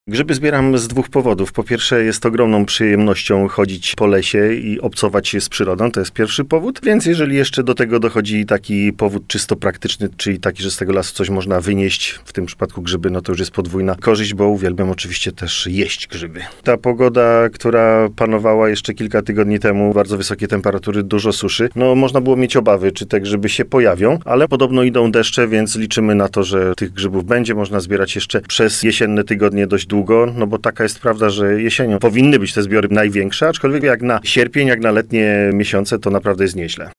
Grzyby zbieram z dwóch powodów. Po pierwsze, jest ogromną przyjemnością chodzić po lesie i obcować się z przyrodą. To jest pierwszy powód. Więc jeżeli jeszcze do tego dochodzi taki powód czysto praktyczny, czyli taki, że z tego lasu coś można wynieść, w tym przypadku grzyby, no to już jest podwójna korzyść, bo uwielbiam oczywiście też jeść grzyby. Ta pogoda, która panowała jeszcze kilka tygodni temu, bardzo wysokie temperatury, dużo suszy, no można było mieć obawy, czy te grzyby się pojawią, ale podobno idą deszcze, więc liczymy na to, że tych grzybów będzie można zbierać jeszcze przez jesienne tygodnie dość długo, no bo taka jest prawda, że jesienią powinny być te zbiory największe, aczkolwiek jak na sierpień, jak na letnie miesiące, to naprawdę jest nieźle.